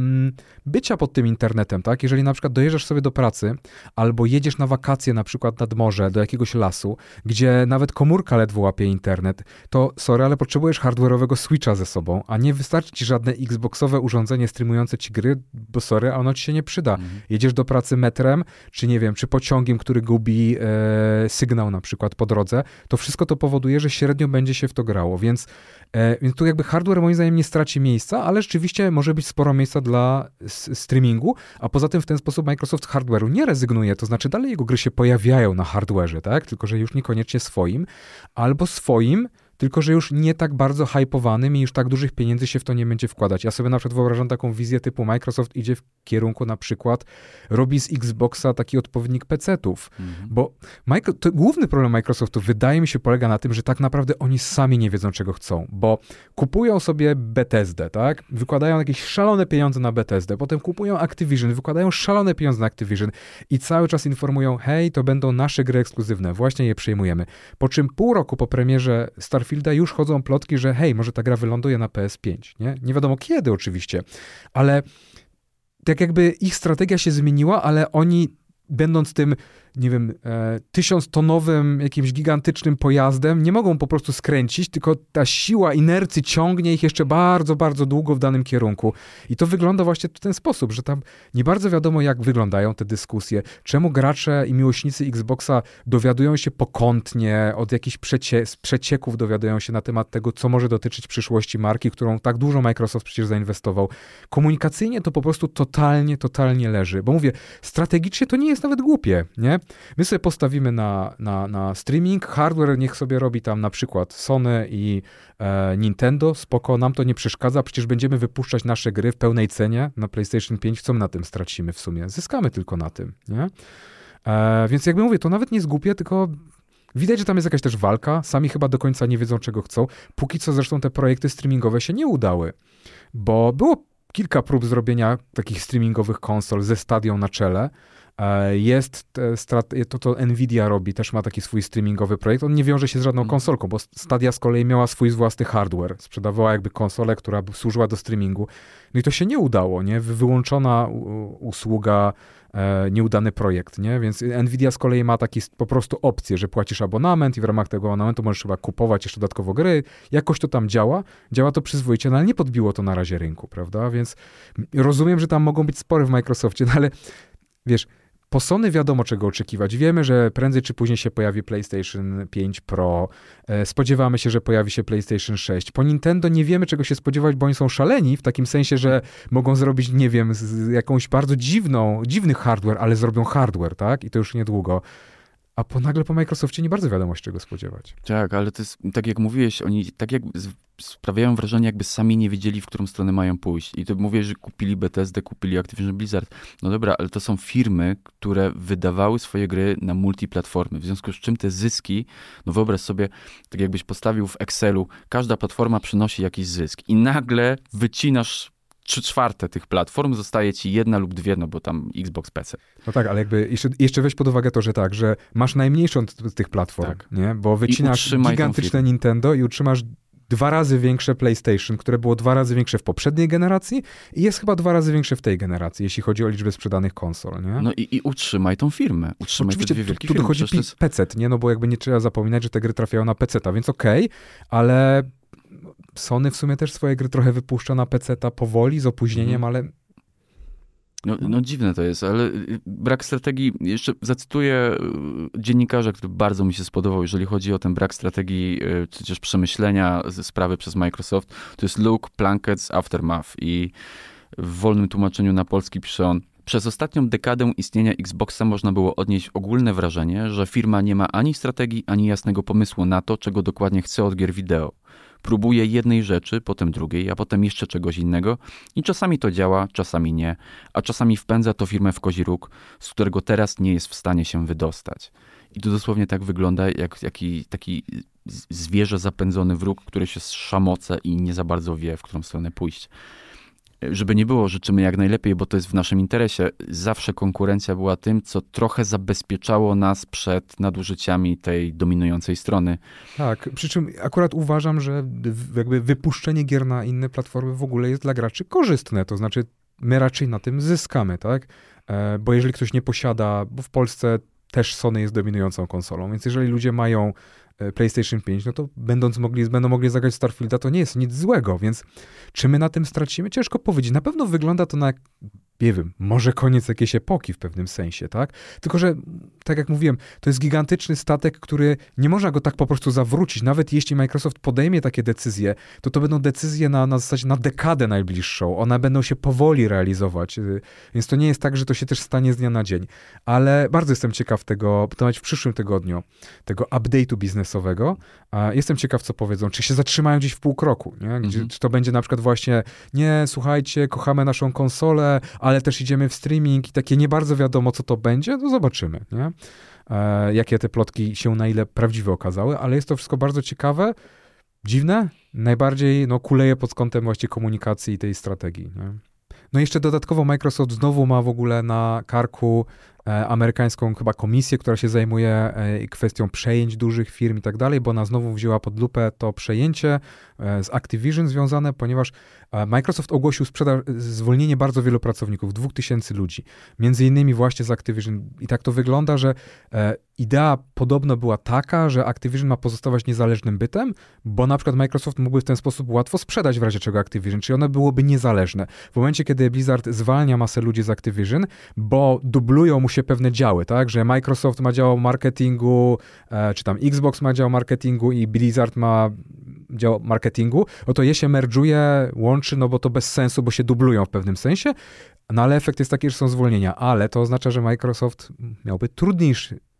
bycia pod tym internetem, tak? Jeżeli na przykład dojeżdżasz sobie do pracy albo jedziesz na wakacje na przykład nad morze, do jakiegoś lasu, gdzie nawet komórka ledwo łapie internet, to sorry, ale potrzebujesz hardware'owego Switcha ze sobą, a nie wystarczy ci żadne Xboxowe urządzenie streamujące ci gry, bo sorry, a ono ci się nie przyda. Jedziesz do pracy metrem, czy nie wiem, czy pociągiem, który gubi sygnał na przykład po drodze, to wszystko to powoduje, że średnio będzie się w to grało, więc tu jakby hardware moim zdaniem nie straci miejsca, ale rzeczywiście może być sporo miejsca dla streamingu, a poza tym w ten sposób Microsoft z hardware'u nie rezygnuje, to znaczy dalej jego gry się pojawiają na hardware'ze, tak? Tylko że już niekoniecznie swoim, albo swoim, tylko że już nie tak bardzo hypowanym i już tak dużych pieniędzy się w to nie będzie wkładać. Ja sobie na przykład wyobrażam taką wizję typu Microsoft idzie w kierunku na przykład, robi z Xboxa taki odpowiednik PC-ów, bo główny problem Microsoftu wydaje mi się polega na tym, że tak naprawdę oni sami nie wiedzą czego chcą, bo kupują sobie Bethesdę, tak? Wykładają jakieś szalone pieniądze na Bethesdę, potem kupują Activision, wykładają szalone pieniądze na Activision i cały czas informują, hej, to będą nasze gry ekskluzywne, właśnie je przejmujemy. Po czym pół roku po premierze Starfielda już chodzą plotki, że hej, może ta gra wyląduje na PS5, nie? Nie wiadomo kiedy oczywiście, ale tak jakby ich strategia się zmieniła, ale oni będąc tym, nie wiem, 1000-tonowym jakimś gigantycznym pojazdem, nie mogą po prostu skręcić, tylko ta siła inercji ciągnie ich jeszcze bardzo, bardzo długo w danym kierunku. I to wygląda właśnie w ten sposób, że tam nie bardzo wiadomo, jak wyglądają te dyskusje, czemu gracze i miłośnicy Xboxa dowiadują się pokątnie, od jakichś przecieków dowiadują się na temat tego, co może dotyczyć przyszłości marki, którą tak dużo Microsoft przecież zainwestował. Komunikacyjnie to po prostu totalnie leży. Bo mówię, strategicznie to nie jest nawet głupie, nie? My sobie postawimy na streaming, hardware niech sobie robi tam na przykład Sony i Nintendo, spoko, nam to nie przeszkadza, przecież będziemy wypuszczać nasze gry w pełnej cenie na PlayStation 5, co my na tym stracimy w sumie? Zyskamy tylko na tym, nie? Więc jakby mówię, to nawet nie jest głupie, tylko widać, że tam jest jakaś też walka, sami chyba do końca nie wiedzą, czego chcą. Póki co zresztą te projekty streamingowe się nie udały, bo było kilka prób zrobienia takich streamingowych konsol ze Stadią na czele, To Nvidia robi, też ma taki swój streamingowy projekt. On nie wiąże się z żadną konsolką, bo Stadia z kolei miała swój własny hardware. Sprzedawała jakby konsolę, która służyła do streamingu. No i to się nie udało, nie? Wyłączona usługa, nieudany projekt, nie? Więc Nvidia z kolei ma taki po prostu opcję, że płacisz abonament i w ramach tego abonamentu możesz chyba kupować jeszcze dodatkowo gry. Jakoś to tam działa to przyzwoicie, no ale nie podbiło to na razie rynku, prawda? Więc rozumiem, że tam mogą być spory w Microsoftie, no ale wiesz, po Sony wiadomo, czego oczekiwać. Wiemy, że prędzej czy później się pojawi PlayStation 5 Pro. Spodziewamy się, że pojawi się PlayStation 6. Po Nintendo nie wiemy, czego się spodziewać, bo oni są szaleni, w takim sensie, że mogą zrobić, nie wiem, jakąś bardzo dziwny hardware, ale zrobią hardware, tak? I to już niedługo. A nagle po Microsoftie nie bardzo wiadomo, czego spodziewać. Tak, ale to jest, tak jak mówiłeś, oni tak jak sprawiają wrażenie, jakby sami nie wiedzieli, w którą stronę mają pójść. I to mówię, że kupili Bethesdę, kupili Activision Blizzard. No dobra, ale to są firmy, które wydawały swoje gry na multiplatformy. W związku z czym te zyski, no wyobraź sobie, tak jakbyś postawił w Excelu, każda platforma przynosi jakiś zysk i nagle wycinasz 3/4 tych platform, zostaje ci 1 lub 2, no bo tam Xbox, PC. No tak, ale jakby jeszcze weź pod uwagę to, że masz najmniejszą z tych platform, tak, nie? Bo wycinasz gigantyczne Nintendo i utrzymasz 2 razy większe PlayStation, które było 2 razy większe w poprzedniej generacji i jest chyba 2 razy większe w tej generacji, jeśli chodzi o liczbę sprzedanych konsol, nie? No i utrzymaj tą firmę. Utrzymaj oczywiście te dwie wielkie tu firmy. dochodzi PC, nie? No bo jakby nie trzeba zapominać, że te gry trafiają na PC-ta, więc okej, ale Sony w sumie też swoje gry trochę wypuszcza na PC-ta powoli, z opóźnieniem, ale... No dziwne to jest, ale brak strategii, jeszcze zacytuję dziennikarza, który bardzo mi się spodobał, jeżeli chodzi o ten brak strategii, czy też przemyślenia sprawy przez Microsoft, to jest Luke Plunkett's Aftermath i w wolnym tłumaczeniu na polski pisze on: przez ostatnią dekadę istnienia Xboxa można było odnieść ogólne wrażenie, że firma nie ma ani strategii, ani jasnego pomysłu na to, czego dokładnie chce od gier wideo. Próbuje jednej rzeczy, potem drugiej, a potem jeszcze czegoś innego i czasami to działa, czasami nie, a czasami wpędza to firmę w kozi róg, z którego teraz nie jest w stanie się wydostać. I to dosłownie tak wygląda, jak taki zwierzę zapędzony wróg, który się szamoce i nie za bardzo wie, w którą stronę pójść. Żeby nie było, życzymy jak najlepiej, bo to jest w naszym interesie. Zawsze konkurencja była tym, co trochę zabezpieczało nas przed nadużyciami tej dominującej strony. Tak, przy czym akurat uważam, że jakby wypuszczenie gier na inne platformy w ogóle jest dla graczy korzystne, to znaczy my raczej na tym zyskamy, tak? Bo jeżeli ktoś nie posiada, bo w Polsce też Sony jest dominującą konsolą, więc jeżeli ludzie mają PlayStation 5, no to będą mogli zagrać Starfielda, to nie jest nic złego, więc czy my na tym stracimy? Ciężko powiedzieć. Na pewno wygląda to na, nie wiem, może koniec jakiejś epoki w pewnym sensie, tak? Tylko, że tak jak mówiłem, to jest gigantyczny statek, który nie można go tak po prostu zawrócić. Nawet jeśli Microsoft podejmie takie decyzje, to będą decyzje na zasadzie na dekadę najbliższą. One będą się powoli realizować, więc to nie jest tak, że to się też stanie z dnia na dzień. Ale bardzo jestem ciekaw tego, w przyszłym tygodniu, tego update'u biznesowego. Jestem ciekaw, co powiedzą. Czy się zatrzymają gdzieś w pół kroku, nie? Czy to będzie na przykład właśnie, nie, słuchajcie, kochamy naszą konsolę, ale też idziemy w streaming i takie nie bardzo wiadomo, co to będzie, to zobaczymy, nie? Jakie te plotki się na ile prawdziwe okazały, ale jest to wszystko bardzo ciekawe, dziwne, najbardziej kuleje pod kątem właśnie komunikacji i tej strategii, nie? No i jeszcze dodatkowo Microsoft znowu ma w ogóle na karku amerykańską chyba komisję, która się zajmuje kwestią przejęć dużych firm i tak dalej, bo ona znowu wzięła pod lupę to przejęcie z Activision związane, ponieważ Microsoft ogłosił zwolnienie bardzo wielu pracowników, 2000 ludzi, między innymi właśnie z Activision. I tak to wygląda, że idea podobno była taka, że Activision ma pozostawać niezależnym bytem, bo na przykład Microsoft mógłby w ten sposób łatwo sprzedać w razie czego Activision, czyli one byłoby niezależne. W momencie, kiedy Blizzard zwalnia masę ludzi z Activision, bo dublują mu się pewne działy, tak, że Microsoft ma dział marketingu, czy tam Xbox ma dział marketingu i Blizzard ma dział marketingu, to je się merge'uje, łączy, bo to bez sensu, bo się dublują w pewnym sensie, no ale efekt jest taki, że są zwolnienia, ale to oznacza, że Microsoft miałby trudniej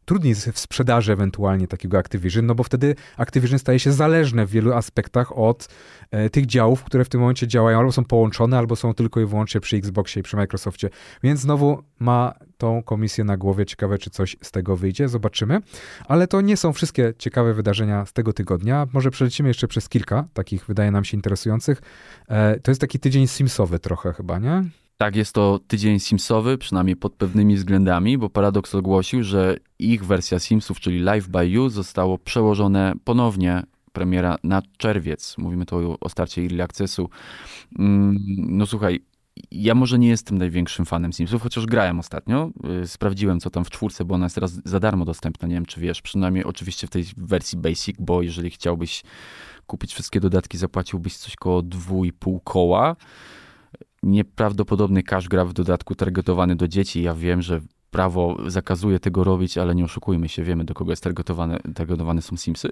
w sprzedaży ewentualnie takiego Activision, bo wtedy Activision staje się zależne w wielu aspektach od tych działów, które w tym momencie działają, albo są połączone, albo są tylko i wyłącznie przy Xboxie i przy Microsoftie. Więc znowu ma tą komisję na głowie. Ciekawe, czy coś z tego wyjdzie. Zobaczymy. Ale to nie są wszystkie ciekawe wydarzenia z tego tygodnia. Może przelecimy jeszcze przez kilka takich, wydaje nam się, interesujących. To jest taki tydzień Simsowy trochę chyba, nie? Tak, jest to tydzień Simsowy, przynajmniej pod pewnymi względami, bo Paradox ogłosił, że ich wersja Simsów, czyli Live by You, zostało przełożone ponownie, premiera na czerwiec. Mówimy tu o starcie Early Accessu. No słuchaj, ja może nie jestem największym fanem Simsów, chociaż grałem ostatnio. Sprawdziłem, co tam w 4, bo ona jest teraz za darmo dostępna. Nie wiem, czy wiesz, przynajmniej oczywiście w tej wersji Basic, bo jeżeli chciałbyś kupić wszystkie dodatki, zapłaciłbyś coś koło 2,5 koła. Nieprawdopodobny cash grab w dodatku targetowany do dzieci. Ja wiem, że prawo zakazuje tego robić, ale nie oszukujmy się, wiemy, do kogo jest targetowane są Simsy.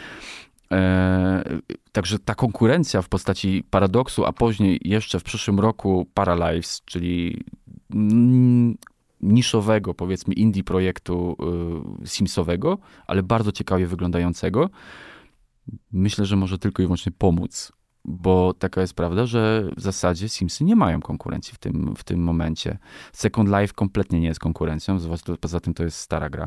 Także ta konkurencja w postaci Paradoxu, a później jeszcze w przyszłym roku Paralives, czyli niszowego, powiedzmy indie projektu Simsowego, ale bardzo ciekawie wyglądającego, myślę, że może tylko i wyłącznie pomóc. Bo taka jest prawda, że w zasadzie Simsy nie mają konkurencji w tym momencie. Second Life kompletnie nie jest konkurencją, poza tym to jest stara gra.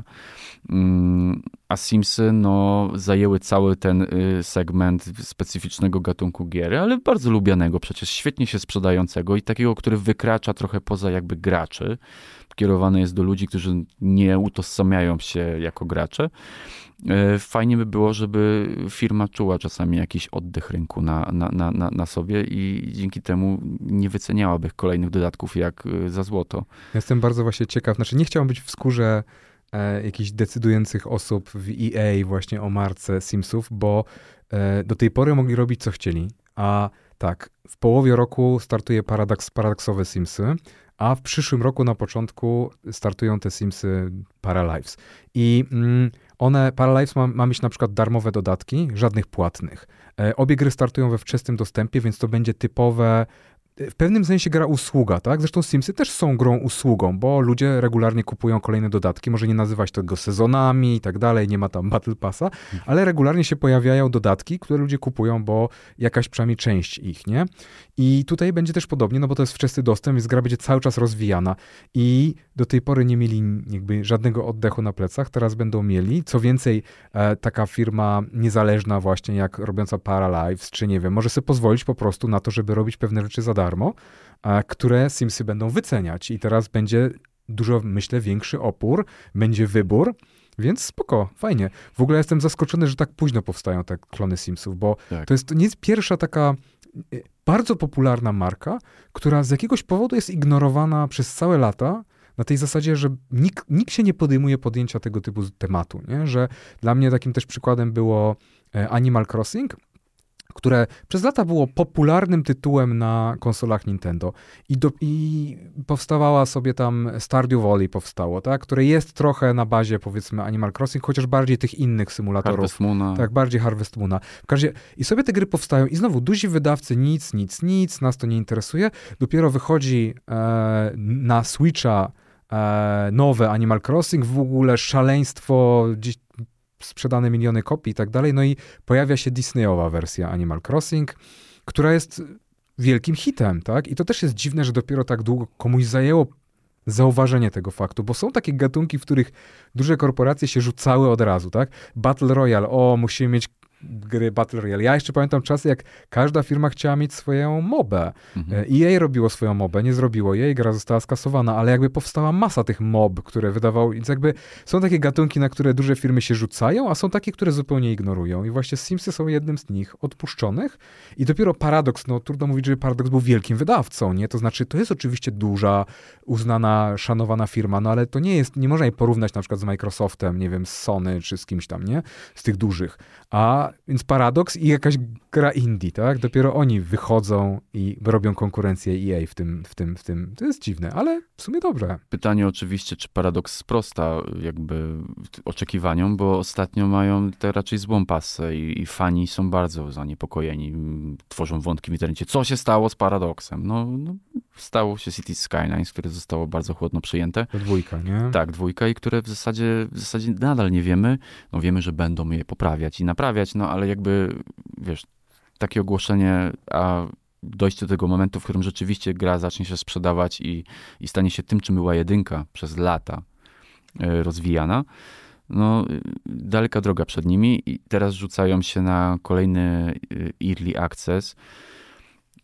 A Simsy zajęły cały ten segment specyficznego gatunku gier, ale bardzo lubianego, przecież świetnie się sprzedającego i takiego, który wykracza trochę poza jakby graczy. Kierowany jest do ludzi, którzy nie utożsamiają się jako gracze. Fajnie by było, żeby firma czuła czasami jakiś oddech rynku na sobie i dzięki temu nie wyceniałaby kolejnych dodatków jak za złoto. Jestem bardzo właśnie ciekaw, znaczy nie chciałbym być w skórze jakichś decydujących osób w EA właśnie o marce Simsów, bo do tej pory mogli robić co chcieli, a tak, w połowie roku startuje paradoksowe Simsy, a w przyszłym roku na początku startują te Simsy Paralives. I Paralives ma mieć na przykład darmowe dodatki, żadnych płatnych. Obie gry startują we wczesnym dostępie, więc to będzie typowe, w pewnym sensie gra usługa, tak? Zresztą Simsy też są grą usługą, bo ludzie regularnie kupują kolejne dodatki, może nie nazywać tego sezonami i tak dalej, nie ma tam Battle Passa, ale regularnie się pojawiają dodatki, które ludzie kupują, bo jakaś przynajmniej część ich, nie? I tutaj będzie też podobnie, no bo to jest wczesny dostęp, więc gra będzie cały czas rozwijana i do tej pory nie mieli jakby żadnego oddechu na plecach, teraz będą mieli. Co więcej, taka firma niezależna właśnie jak robiąca Paralives, czy nie wiem, może sobie pozwolić po prostu na to, żeby robić pewne rzeczy za darmo, które Simsy będą wyceniać i teraz będzie dużo, myślę, większy opór, będzie wybór, więc spoko, fajnie. W ogóle jestem zaskoczony, że tak późno powstają te klony Simsów, bo tak. to nie jest pierwsza taka bardzo popularna marka, która z jakiegoś powodu jest ignorowana przez całe lata, na tej zasadzie, że nikt się nie podejmuje podjęcia tego typu tematu, nie? Że dla mnie takim też przykładem było Animal Crossing, które przez lata było popularnym tytułem na konsolach Nintendo. I powstawała sobie tam Stardew Valley powstało, tak? Które jest trochę na bazie, powiedzmy, Animal Crossing, chociaż bardziej tych innych symulatorów. Harvest Moona. Tak, bardziej Harvest Moona. I sobie te gry powstają i znowu duzi wydawcy, nic, nas to nie interesuje. Dopiero wychodzi na Switcha nowe Animal Crossing, w ogóle szaleństwo, gdzieś sprzedane miliony kopii i tak dalej, no i pojawia się Disneyowa wersja Animal Crossing, która jest wielkim hitem, tak? I to też jest dziwne, że dopiero tak długo komuś zajęło zauważenie tego faktu, bo są takie gatunki, w których duże korporacje się rzucały od razu, tak? Battle Royale, musimy mieć gry Battle Royale. Ja jeszcze pamiętam czasy, jak każda firma chciała mieć swoją mobę. EA robiło swoją mobę, nie zrobiło jej, gra została skasowana, ale jakby powstała masa tych mob, które wydawały, więc jakby są takie gatunki, na które duże firmy się rzucają, a są takie, które zupełnie ignorują. I właśnie Simsy są jednym z nich, odpuszczonych. I dopiero Paradox, trudno mówić, że Paradox był wielkim wydawcą, nie? To znaczy, to jest oczywiście duża, uznana, szanowana firma, no ale to nie można jej porównać na przykład z Microsoftem, nie wiem, z Sony, czy z kimś tam, nie? Z tych dużych. Więc Paradox i jakaś gra indie, tak? Dopiero oni wychodzą i robią konkurencję EA w tym. To jest dziwne, ale w sumie dobrze. Pytanie oczywiście, czy Paradox sprosta jakby oczekiwaniom, bo ostatnio mają te raczej złą pasę i fani są bardzo zaniepokojeni. Tworzą wątki w internecie. Co się stało z Paradoxem? No stało się Cities Skylines, które zostało bardzo chłodno przyjęte. To 2, nie? Tak, 2 i które w zasadzie nadal nie wiemy. No wiemy, że będą je poprawiać i naprawiać, no ale jakby, wiesz, takie ogłoszenie, a dojść do tego momentu, w którym rzeczywiście gra zacznie się sprzedawać i stanie się tym, czym była 1 przez lata rozwijana, no daleka droga przed nimi i teraz rzucają się na kolejny Early Access,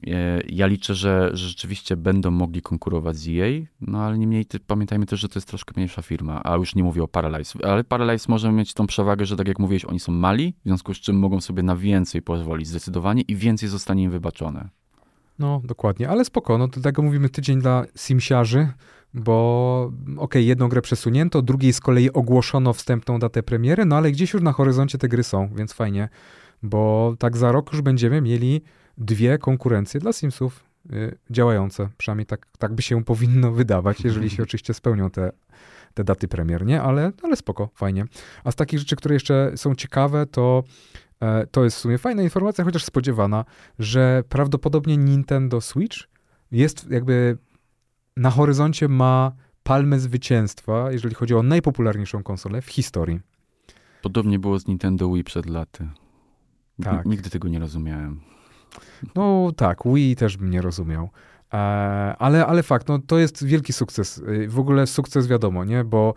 Ja liczę, że rzeczywiście będą mogli konkurować z EA, no ale niemniej pamiętajmy też, że to jest troszkę mniejsza firma, a już nie mówię o Paralyze. Ale Paralyze może mieć tą przewagę, że tak jak mówiłeś, oni są mali, w związku z czym mogą sobie na więcej pozwolić zdecydowanie i więcej zostanie im wybaczone. No, dokładnie, ale spoko, no dlatego mówimy tydzień dla simsiarzy, bo jedną grę przesunięto, drugiej z kolei ogłoszono wstępną datę premiery, no ale gdzieś już na horyzoncie te gry są, więc fajnie, bo tak za rok już będziemy mieli 2 konkurencje dla Simsów działające. Przynajmniej tak by się powinno wydawać, jeżeli się oczywiście spełnią te daty premier, nie? Ale spoko, fajnie. A z takich rzeczy, które jeszcze są ciekawe, to jest w sumie fajna informacja, chociaż spodziewana, że prawdopodobnie Nintendo Switch jest jakby na horyzoncie, ma palmę zwycięstwa, jeżeli chodzi o najpopularniejszą konsolę w historii. Podobnie było z Nintendo Wii przed laty. Tak. Nigdy tego nie rozumiałem. No tak, Wii też bym nie rozumiał. Ale fakt, no to jest wielki sukces. W ogóle sukces wiadomo, nie? Bo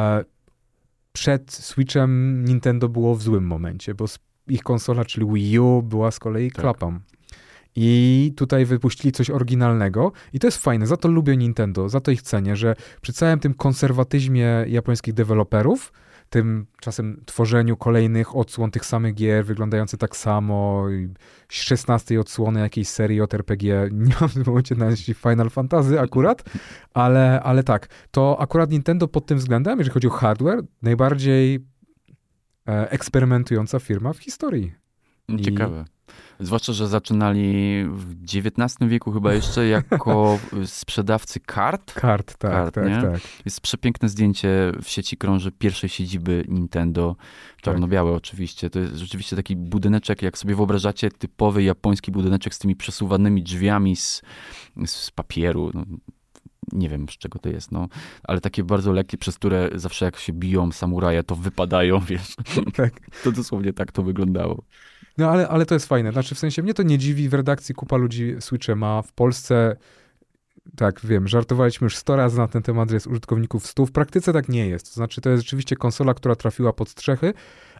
przed Switchem Nintendo było w złym momencie, bo ich konsola, czyli Wii U, była z kolei klapą. I tutaj wypuścili coś oryginalnego i to jest fajne, za to lubię Nintendo, za to ich cenię, że przy całym tym konserwatyzmie japońskich deweloperów, tym czasem tworzeniu kolejnych odsłon tych samych gier, wyglądających tak samo, 16 odsłony jakiejś serii JRPG, nie mam w tym momencie na myśli Final Fantasy akurat, ale tak, to akurat Nintendo pod tym względem, jeżeli chodzi o hardware, najbardziej eksperymentująca firma w historii. Ciekawe. Zwłaszcza, że zaczynali w XIX wieku chyba jeszcze jako sprzedawcy kart. Kart, tak. Jest przepiękne zdjęcie w sieci krąży pierwszej siedziby Nintendo, czarno-białe oczywiście. To jest rzeczywiście taki budyneczek, jak sobie wyobrażacie, typowy japoński budyneczek z tymi przesuwanymi drzwiami z papieru. No, nie wiem, z czego to jest, no, ale takie bardzo lekkie, przez które zawsze jak się biją samuraje, to wypadają, wiesz. Tak. To dosłownie tak to wyglądało. No ale to jest fajne. Znaczy w sensie mnie to nie dziwi, w redakcji kupa ludzi Switche ma, w Polsce, tak wiem, żartowaliśmy już 100 razy na ten temat, że jest użytkowników 100. W praktyce tak nie jest. To znaczy to jest rzeczywiście konsola, która trafiła pod strzechy.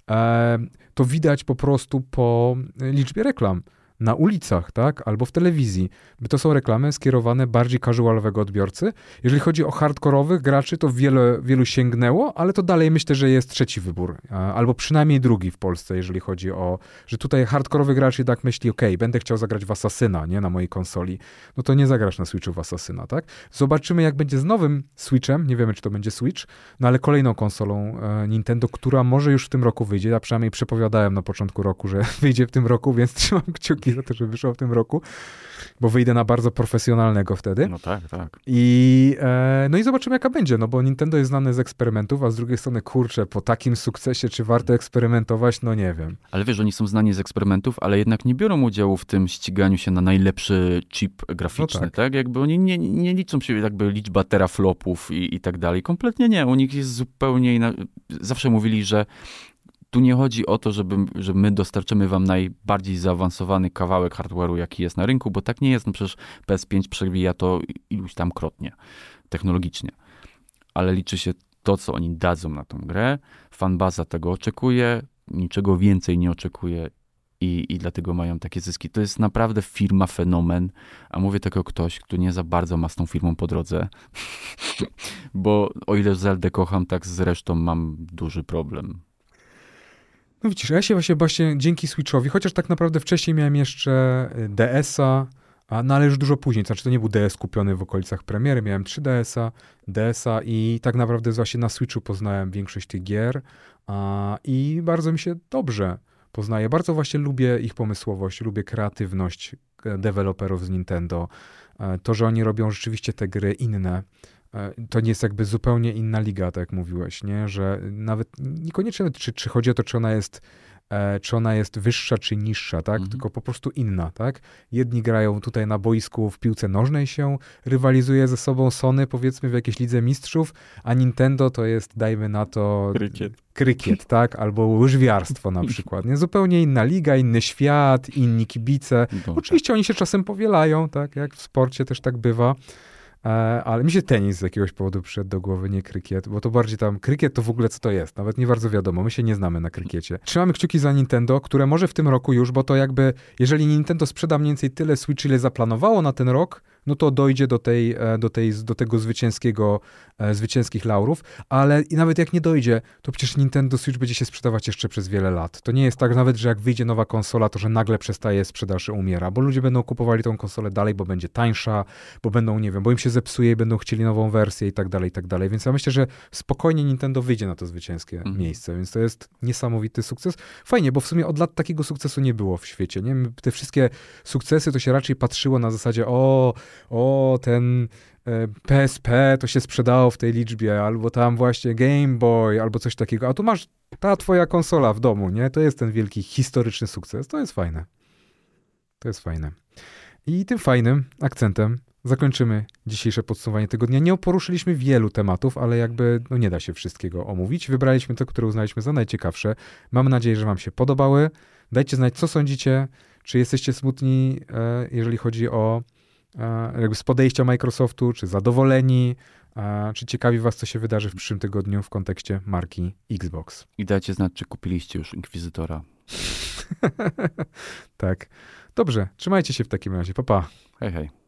To widać po prostu po liczbie reklam na ulicach, tak, albo w telewizji. To są reklamy skierowane bardziej casualowego odbiorcy. Jeżeli chodzi o hardkorowych graczy, to wielu sięgnęło, ale to dalej myślę, że jest trzeci wybór, albo przynajmniej drugi w Polsce, jeżeli chodzi o, że tutaj hardkorowy gracz jednak myśli, będę chciał zagrać w Asasyna, nie, na mojej konsoli. No to nie zagrasz na Switchu w Asasyna, tak? Zobaczymy, jak będzie z nowym Switchem, nie wiemy, czy to będzie Switch, no ale kolejną konsolą Nintendo, która może już w tym roku wyjdzie. Ja przynajmniej przepowiadałem na początku roku, że wyjdzie w tym roku, więc trzymam kciuki za to, że wyszło w tym roku, bo wyjdę na bardzo profesjonalnego wtedy. No tak. No i zobaczymy, jaka będzie, no bo Nintendo jest znane z eksperymentów, a z drugiej strony, kurczę, po takim sukcesie, czy warto eksperymentować, no nie wiem. Ale wiesz, oni są znani z eksperymentów, ale jednak nie biorą udziału w tym ściganiu się na najlepszy chip graficzny, no tak? Jakby oni nie liczą się jakby liczba teraflopów i tak dalej. Kompletnie nie. U nich jest zupełnie inaczej. Zawsze mówili, że tu nie chodzi o to, że my dostarczymy wam najbardziej zaawansowany kawałek hardware'u, jaki jest na rynku, bo tak nie jest. No przecież PS5 przewija to iluś tam krotnie technologicznie. Ale liczy się to, co oni dadzą na tą grę. Fanbaza tego oczekuje, niczego więcej nie oczekuje i dlatego mają takie zyski. To jest naprawdę firma fenomen, a mówię tego ktoś, kto nie za bardzo ma z tą firmą po drodze. Bo o ile Zeldę kocham, tak z resztą mam duży problem. No widzisz, ja się właśnie dzięki Switchowi, chociaż tak naprawdę wcześniej miałem jeszcze DS-a, no ale już dużo później, znaczy to nie był DS kupiony w okolicach premiery, miałem 3DS-a i tak naprawdę właśnie na Switchu poznałem większość tych gier i bardzo mi się dobrze poznaje. Bardzo właśnie lubię ich pomysłowość, lubię kreatywność deweloperów z Nintendo. To, że oni robią rzeczywiście te gry inne, to nie jest jakby zupełnie inna liga, tak jak mówiłeś, nie? Że nawet niekoniecznie czy chodzi o to, czy ona jest wyższa, czy niższa, tak? Tylko po prostu inna, tak? Jedni grają tutaj na boisku w piłce nożnej się, rywalizuje ze sobą Sony, powiedzmy, w jakiejś lidze mistrzów, a Nintendo to jest, dajmy na to... Krykiet, tak? Albo łyżwiarstwo na przykład. Nie? Zupełnie inna liga, inny świat, inni kibice. Oczywiście oni się czasem powielają, tak? Jak w sporcie też tak bywa. Ale mi się tenis z jakiegoś powodu przyszedł do głowy, nie krykiet, bo to bardziej tam, krykiet to w ogóle co to jest, nawet nie bardzo wiadomo, my się nie znamy na krykiecie. Trzymamy kciuki za Nintendo, które może w tym roku już, bo to jakby, jeżeli Nintendo sprzeda mniej więcej tyle Switch, ile zaplanowało na ten rok, no to dojdzie do tego zwycięskich laurów, ale i nawet jak nie dojdzie, to przecież Nintendo Switch będzie się sprzedawać jeszcze przez wiele lat. To nie jest tak nawet, że jak wyjdzie nowa konsola, to że nagle przestaje sprzedaż i umiera, bo ludzie będą kupowali tą konsolę dalej, bo będzie tańsza, bo będą, nie wiem, bo im się zepsuje i będą chcieli nową wersję i tak dalej, i tak dalej. Więc ja myślę, że spokojnie Nintendo wyjdzie na to zwycięskie miejsce, więc to jest niesamowity sukces. Fajnie, bo w sumie od lat takiego sukcesu nie było w świecie, nie? Te wszystkie sukcesy to się raczej patrzyło na zasadzie, ten PSP to się sprzedało w tej liczbie, albo tam właśnie Game Boy, albo coś takiego, a tu masz ta twoja konsola w domu, nie? To jest ten wielki historyczny sukces. To jest fajne. To jest fajne. I tym fajnym akcentem zakończymy dzisiejsze podsumowanie tygodnia. Nie poruszyliśmy wielu tematów, ale jakby nie da się wszystkiego omówić. Wybraliśmy te, które uznaliśmy za najciekawsze. Mam nadzieję, że wam się podobały. Dajcie znać, co sądzicie. Czy jesteście smutni, jeżeli chodzi o jakby z podejścia Microsoftu, czy zadowoleni, czy ciekawi was, co się wydarzy w przyszłym tygodniu w kontekście marki Xbox. I dajcie znać, czy kupiliście już Inkwizytora. Tak. Dobrze, trzymajcie się w takim razie. Pa, pa. Hej, hej.